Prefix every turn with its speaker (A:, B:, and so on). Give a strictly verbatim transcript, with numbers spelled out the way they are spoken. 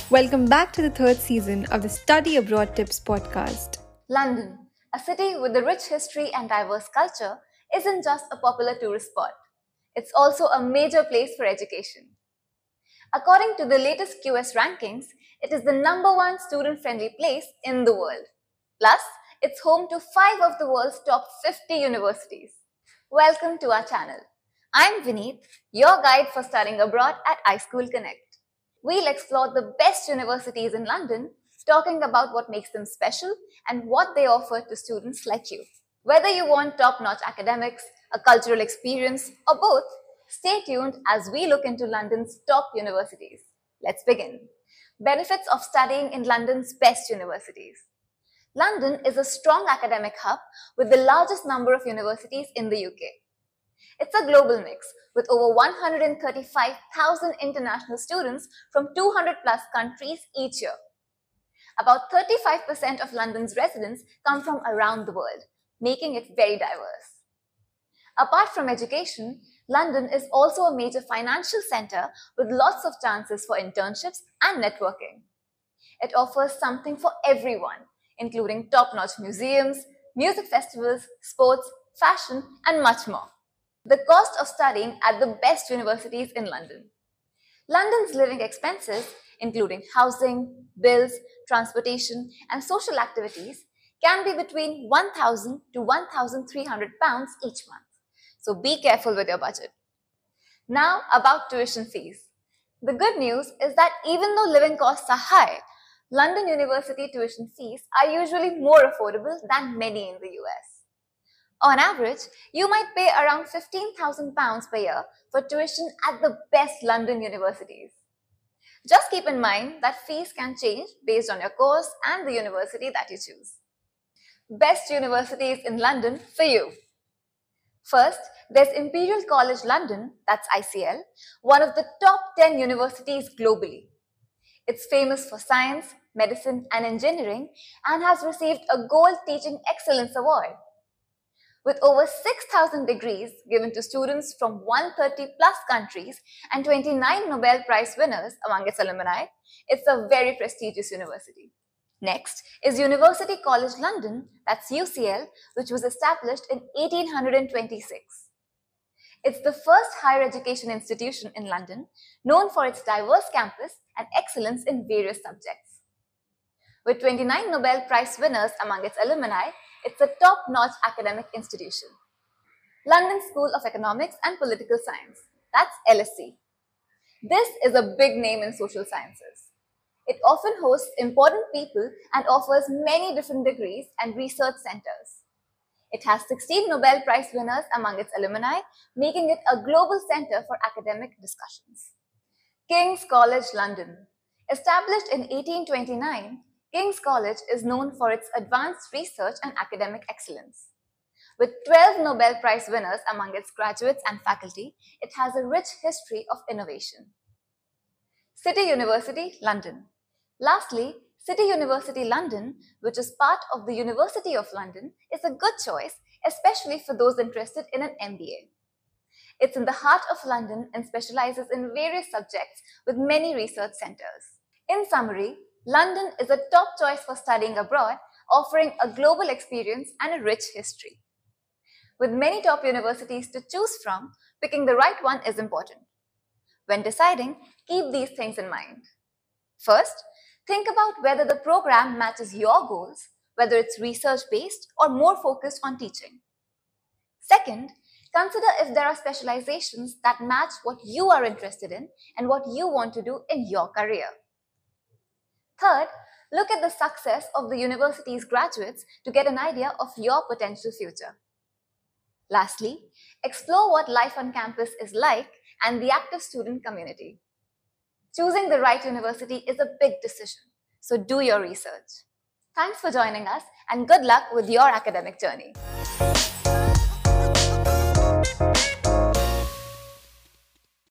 A: Welcome back to the third season of the Study Abroad Tips podcast.
B: London, a city with a rich history and diverse culture, isn't just a popular tourist spot. It's also a major place for education. According to the latest Q S rankings, it is the number one student-friendly place in the world. Plus, it's home to five of the world's top fifty universities. Welcome to our channel. I'm Vineet, your guide for studying abroad at iSchool Connect. We'll explore the best universities in London, talking about what makes them special and what they offer to students like you. Whether you want top-notch academics, a cultural experience, or both, stay tuned as we look into London's top universities. Let's begin. Benefits of studying in London's best universities. London is a strong academic hub with the largest number of universities in the U K. It's a global mix with over one hundred thirty-five thousand international students from two hundred plus countries each year. About thirty-five percent of London's residents come from around the world, making it very diverse. Apart from education, London is also a major financial center with lots of chances for internships and networking. It offers something for everyone, including top-notch museums, music festivals, sports, fashion, and much more. The cost of studying at the best universities in London. London's living expenses, including housing, bills, transportation, and social activities, can be between one thousand to one thousand three hundred pounds each month. So be careful with your budget. Now about tuition fees. The good news is that even though living costs are high, London University tuition fees are usually more affordable than many in the U S. On average, you might pay around fifteen thousand pounds per year for tuition at the best London universities. Just keep in mind that fees can change based on your course and the university that you choose. Best universities in London for you. First, there's Imperial College London, that's I C L, one of the top ten universities globally. It's famous for science, medicine, and engineering and has received a Gold Teaching Excellence Award. With over six thousand degrees given to students from one hundred thirty plus countries and twenty-nine Nobel Prize winners among its alumni, it's a very prestigious university. Next is University College London, that's U C L, which was established in eighteen twenty-six. It's the first higher education institution in London, known for its diverse campus and excellence in various subjects. With twenty-nine Nobel Prize winners among its alumni, it's a top-notch academic institution. London School of Economics and Political Science, that's L S E. This is a big name in social sciences. It often hosts important people and offers many different degrees and research centers. It has sixteen Nobel Prize winners among its alumni, making it a global center for academic discussions. King's College London. Established in eighteen twenty-nine, King's College is known for its advanced research and academic excellence. With twelve Nobel Prize winners among its graduates and faculty, it has a rich history of innovation. City University, London. Lastly, City University London, which is part of the University of London, is a good choice, especially for those interested in an M B A. It's in the heart of London and specializes in various subjects with many research centers. In summary, London is a top choice for studying abroad, offering a global experience and a rich history. With many top universities to choose from, picking the right one is important. When deciding, keep these things in mind. First, think about whether the program matches your goals, whether it's research-based or more focused on teaching. Second, consider if there are specializations that match what you are interested in and what you want to do in your career. Third, look at the success of the university's graduates to get an idea of your potential future. Lastly, explore what life on campus is like and the active student community. Choosing the right university is a big decision, so do your research. Thanks for joining us and good luck with your academic journey.